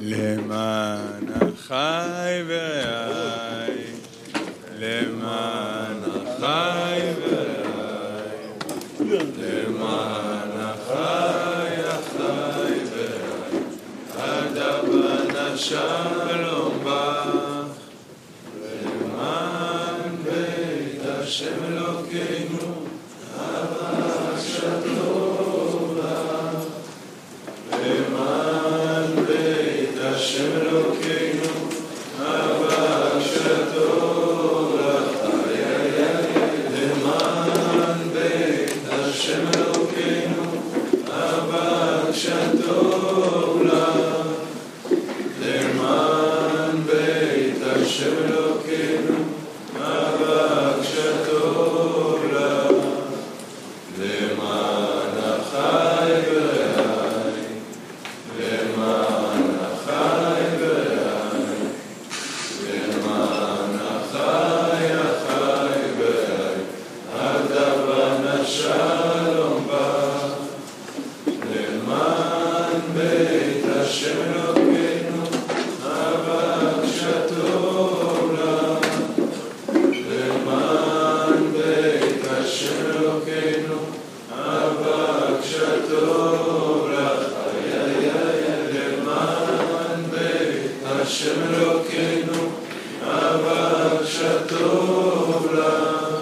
למען החי ורעי, למען החי ורעי, למען החי ורעי, הדבנה שלום בך, למען בית השם אלוקינו, הבקשתו לך, למען בית השם אלוקינו, הבקשתו לך, למען בית השם אלוקינו, הבקשתו לך, למען בית השם אלוקינו, הבקשתו לך, למען החי ורעי, למען החי ורעי, למען החי ורעי, הדבנה שלום בך, למען בית השם אלוקינו, הבקשתו לך, למען בית השם אלוקינו, הבקשתו לך, למען בית השם אלוקינו, הבקשתו לך,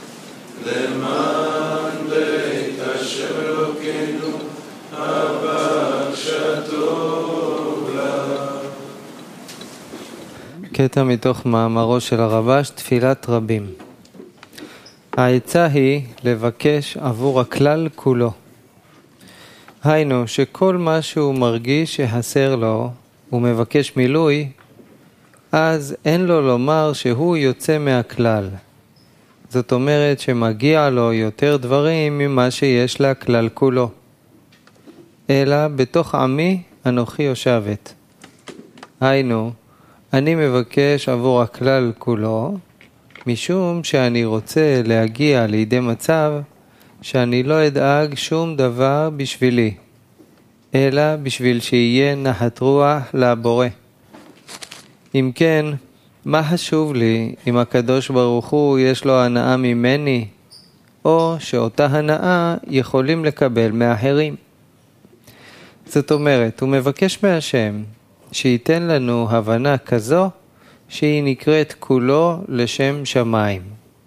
למען בית השם אלוקינו, הבקשתו לך. קטע מתוך מאמרו של הרב"ש, תפילת רבים. העצה היא לבקש עבור הכלל כולו. היינו שכל מה שהוא מרגיש שחסר לו ומבקש מילוי, אז אין לו לומר שהוא יוצא מהכלל. זאת אומרת שמגיע לו יותר דברים ממה שיש לכלל כולו. אלא בתוך עמי אנוכי יושבת. היינו, אני מבקש עבור הכלל כולו, משום שאני רוצה להגיע לידי מצב שאני לא אדאג שום דבר בשבילי, אלא בשביל שיהיה נחת רוח לבורא. אם כן, מה חשוב לי אם הקדוש ברוך הוא יש לו הנאה ממני, או שאותה הנאה יכולים לקבל מאחרים? זאת אומרת, הוא מבקש מהשם שייתן לנו הבנה כזו שהיא נקראת כולו לשם שמיים,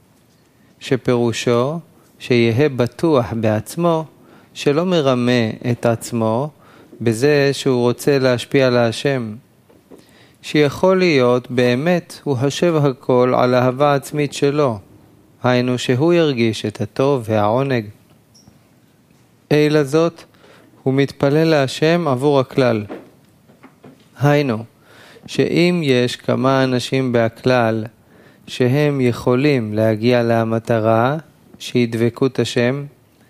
שפירושו שיהיה בטוח בעצמו, שלא מרמה את עצמו בזה שהוא רוצה להשפיע על השם, שיכול להיות באמת הוא חושב הכל על אהבה עצמית שלו, היינו שהוא ירגיש את הטוב והעונג. אלא זאת, הוא מתפלל להשם עבור הכלל. היינו, שאם יש כמה אנשים בהכלל שהם יכולים להגיע למטרה, שידבקו את השם,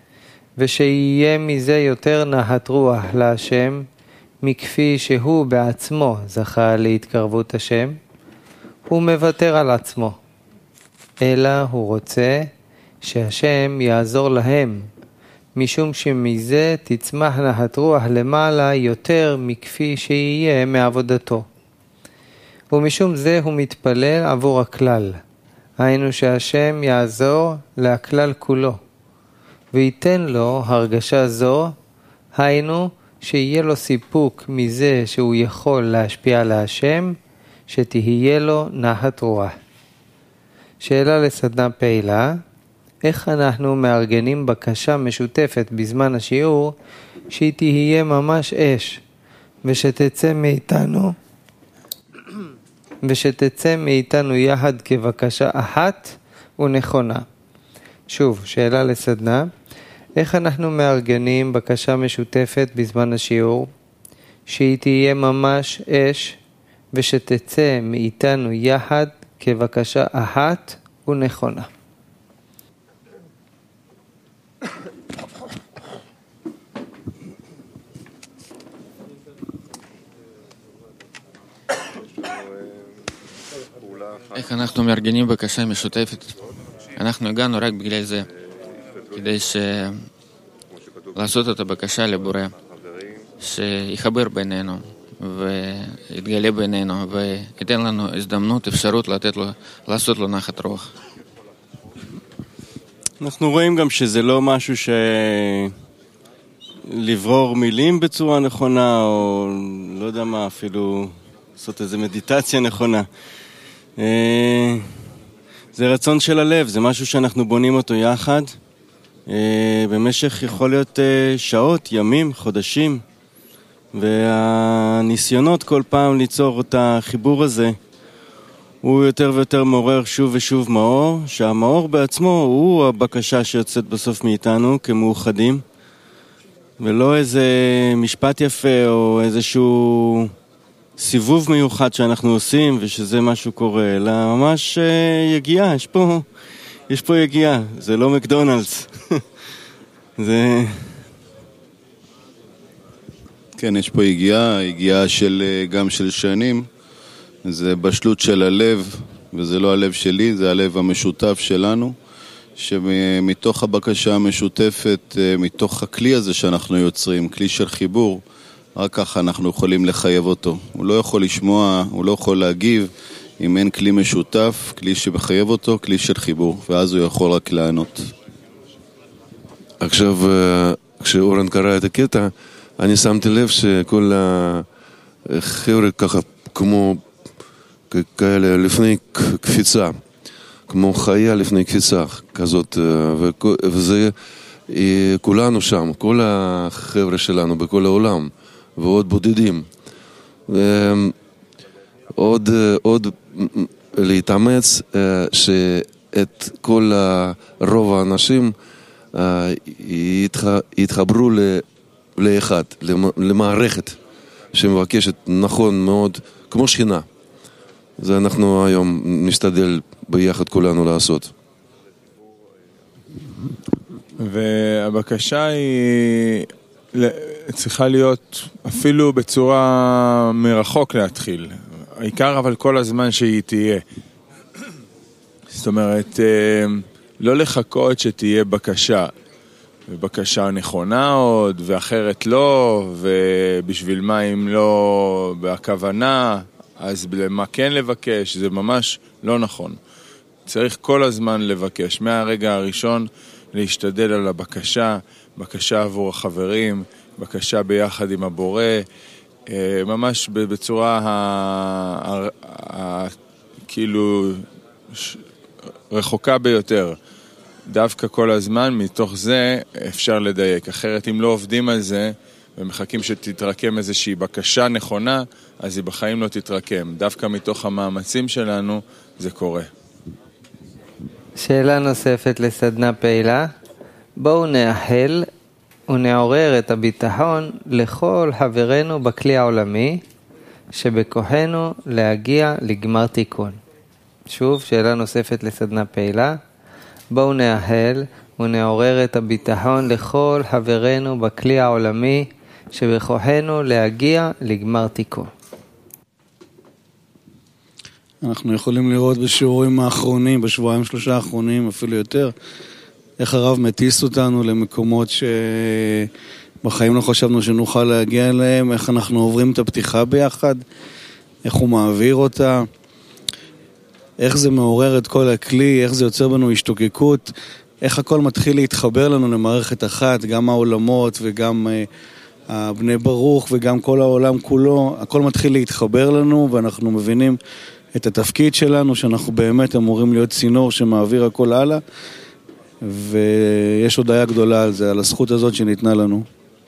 ושיהיה מזה יותר נחת רוח להשם, מכפי שהוא בעצמו זכה להתקרבות השם, הוא מוותר על עצמו. אלא הוא רוצה שהשם יעזור להם, משום שמזה תצמח נחת רוח למעלה יותר מכפי שיהיה מעבודתו. ומשום זה הוא מתפלל עבור הכלל, היינו שהשם יעזור לכלל כולו, וייתן לו הרגשה זו, היינו שיהיה לו סיפוק מזה שהוא יכול להשפיע על השם, שתהיה לו נחת רוח. שאלה לסדנה פעילה, איך אנחנו מארגנים בקשה משותפת בזמן השיעור, שהיא תהיה ממש אש, ושתצא מאיתנו יחד כבקשה אחת ונכונה. שוב, שאלה לסדנה, איך אנחנו מארגנים בקשה משותפת בזמן השיעור, שהיא תהיה ממש אש, ושתצא מאיתנו יחד כבקשה אחת ונכונה. איך אנחנו מארגנים בקשה משותפת? אנחנו הגענו רק בגלל זה, כדי לעשות את הבקשה לבורא, שיחבר בינינו, ויתגלה בינינו, וייתן לנו הזדמנות, אפשרות לעשות לו נחת רוח. אנחנו רואים גם שזה לא משהו לברור מילים בצורה נכונה, או לא יודע מה, אפילו לעשות איזו מדיטציה נכונה. זה רצון של הלב, זה משהו שאנחנו בונים אותו יחד, במשך יכול להיות שעות, ימים, חודשים, והניסיונות כל פעם ליצור את החיבור הזה, הוא יותר ויותר מעורר שוב ושוב מאור, שהמאור בעצמו הוא הבקשה שיוצאת בסוף מאיתנו כמאוחדים, ולא איזה משפט יפה או איזשהו סיבוב מיוחד שאנחנו עושים ושזה משהו קורה, אלא ממש יגיעה, יש פה יגיעה, זה לא מקדונלדס. זה... כן, יש פה יגיעה גם של שנים, זה בשלות של הלב, וזה לא הלב שלי, זה הלב המשותף שלנו, שמתוך הבקשה המשותפת, מתוך הכלי הזה שאנחנו יוצרים, כלי של חיבור, רק ככה אנחנו יכולים לחייב אותו. הוא לא יכול לשמוע, הוא לא יכול להגיב, אם אין כלי משותף, כלי שמחייב אותו, כלי של חיבור, ואז הוא יכול רק לענות. עכשיו, כשאורן קרא את הקטע, אני שמתי לב שכל החבר'ה ככה כמו כאלה לפני קפיצה, כמו חיה לפני קפיצה כזאת, וזה כולנו שם, כל החבר'ה שלנו בכל העולם, ועוד בודדים. עוד להתאמץ שאת כל רוב האנשים יתחברו לאחד, למערכת שמבקשת נכון מאוד, כמו שכינה. זה אנחנו היום נשתדל ביחד כולנו לעשות. והבקשה היא צריכה להיות אפילו בצורה מרחוק להתחיל. העיקר אבל כל הזמן שהיא תהיה. זאת אומרת, לא לחכות שתהיה בקשה. ובקשה נכונה עוד, ואחרת לא, ובשביל מה אם לא בהכוונה, אז למה כן לבקש, זה ממש לא נכון. צריך כל הזמן לבקש, מהרגע הראשון להשתדל על הבקשה, בקשה עבור החברים, בקשה ביחד עם הבורא, ממש בצורה כאילו רחוקה ביותר. דווקא כל הזמן, מתוך זה אפשר לדייק. אחרת אם לא עובדים על זה ומחכים שתתרקם איזושהי בקשה נכונה, אז היא בחיים לא תתרקם. דווקא מתוך המאמצים שלנו זה קורה. שאלה נוספת לסדנה פעילה. בואו נאחל ונעורר את הביטחון לכל חברינו בכלי העולמי שבכוחנו להגיע לגמר תיקון. שוב, שאלה נוספת לסדנה פעילה. בואו נאחל ונעורר את הביטחון לכל חברינו בכלי העולמי שבכוחנו להגיע לגמר תיקון. אנחנו יכולים לראות בשיעורים האחרונים, בשבועיים שלושה האחרונים, אפילו יותר, איך הרב מטיס אותנו למקומות שבחיים לא חשבנו שנוכל להגיע אליהם, איך אנחנו עוברים את הפתיחה ביחד, איך הוא מעביר אותה, איך זה מעורר את כל הכלי, איך זה יוצר בנו השתוקקות, איך הכל מתחיל להתחבר לנו למערכת אחת, גם העולמות וגם הבני ברוך וגם כל העולם כולו, הכל מתחיל להתחבר לנו ואנחנו מבינים את התפקיד שלנו, שאנחנו באמת אמורים להיות צינור שמעביר הכל הלאה, ויש הודעה גדולה על זה, על הזכות הזאת שניתנה לנו.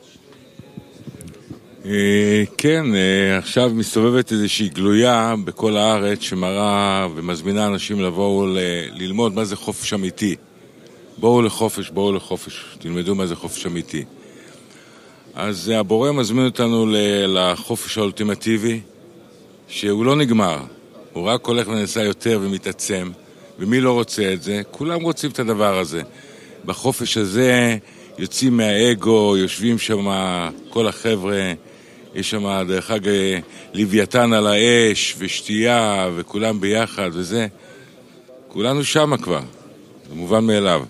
כן, עכשיו מסתובבת איזושהי גלויה בכל הארץ שמראה ומזמינה אנשים לבואו ללמוד מה זה חופש אמיתי. בואו לחופש, תלמדו מה זה חופש אמיתי. אז הבורא מזמין אותנו לחופש האולטימטיבי, שהוא לא נגמר, הוא רק הולך ונעשה יותר ומתעצם, ומי לא רוצה את זה? כולם רוצים את הדבר הזה. בחופש הזה יוצאים מהאגו, יושבים שם כל החבר'ה, יש שם דרך אגב לוויתן על האש ושתייה וכולם ביחד וזה. כולנו שם כבר, זה מובן מאליו.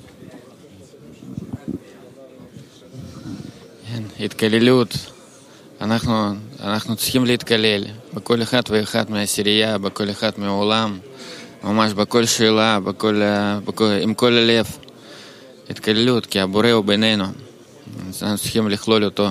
התקללות, אנחנו צריכים להתקלל בכל אחד ואחד מהעשירייה, בכל אחד מהעולם, ממש בכל שאלה, עם כל הלב. התקללות, כי הבורא הוא בינינו. אנחנו צריכים לכלול אותו.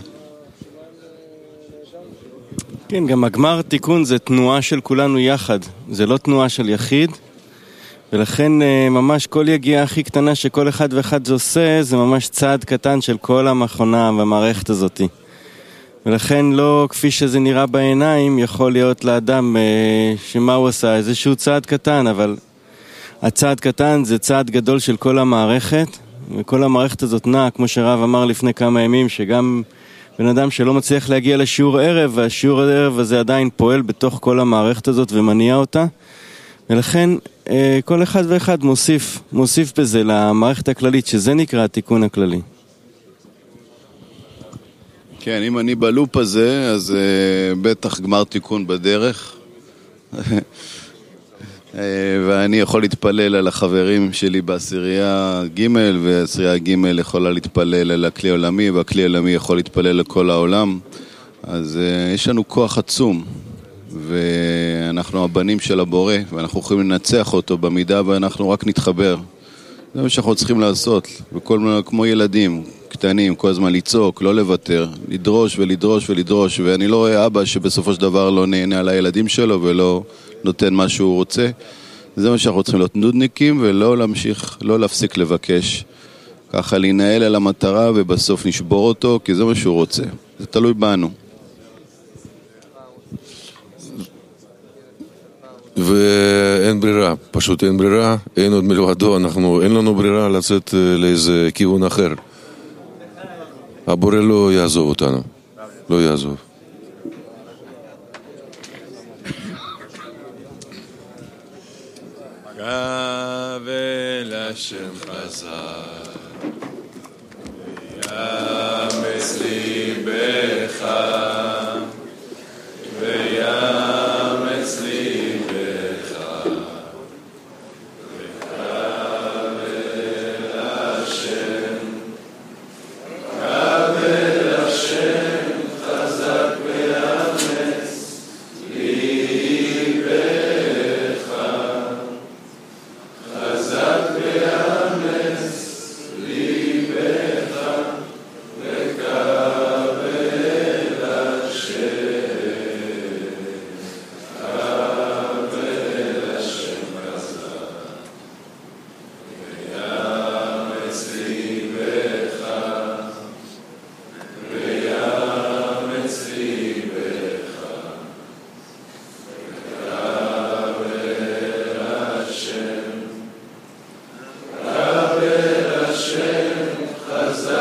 כן, גם הגמר תיקון זה תנועה של כולנו יחד. זה לא תנועה של יחיד. ולכן ממש כל יגיעה הכי קטנה שכל אחד ואחד זה עושה, זה ממש צעד קטן של כל המכונה והמערכת הזאת. ולכן לא כפי שזה נראה בעיניים, יכול להיות לאדם שמה הוא עשה, איזשהו צעד קטן, אבל הצעד קטן זה צעד גדול של כל המערכת, וכל המערכת הזאת נעה, כמו שרב אמר לפני כמה ימים, שגם בן אדם שלא מצליח להגיע לשיעור ערב, והשיעור הערב הזה עדיין פועל בתוך כל המערכת הזאת ומניע אותה, ולכן כל אחד ואחד מוסיף בזה למערכת הכללית, שזה נקרא התיקון הכללי. כן, אם אני בלופ הזה, אז בטח גמר תיקון בדרך. ואני יכול להתפלל על החברים שלי בעשירייה ג' ועשירייה ג' יכולה להתפלל על הכלי העולמי, והכלי העולמי יכול להתפלל לכל העולם. אז יש לנו כוח עצום, ואנחנו הבנים של הבורא, ואנחנו יכולים לנצח אותו במידה ואנחנו רק נתחבר. זה מה שאנחנו צריכים לעשות, כמו ילדים קטנים, כל הזמן לצעוק, לא לוותר, לדרוש ולדרוש ולדרוש, ואני לא רואה אבא שבסופו של דבר לא נהנה על הילדים שלו ולא נותן מה שהוא רוצה. זה מה שאנחנו צריכים להיות נודניקים ולא להמשיך, לא להפסיק לבקש. ככה להינהל על המטרה ובסוף נשבור אותו, כי זה מה שהוא רוצה. זה תלוי בנו. ואין ברירה, פשוט אין ברירה, אין עוד מלבדו, אין לנו ברירה לצאת לאיזה כיוון אחר. הבורא לא יעזוב אותנו, לא יעזוב. גבל השם חזק ויאמץ ליבך ויאמץ ליבך גבל השם חזק ויאמץ ליבך חזק ויאמץ ליבך וקבל השם חזק ויאמץ ליבך ויאמץ ליבך קבל השם חזק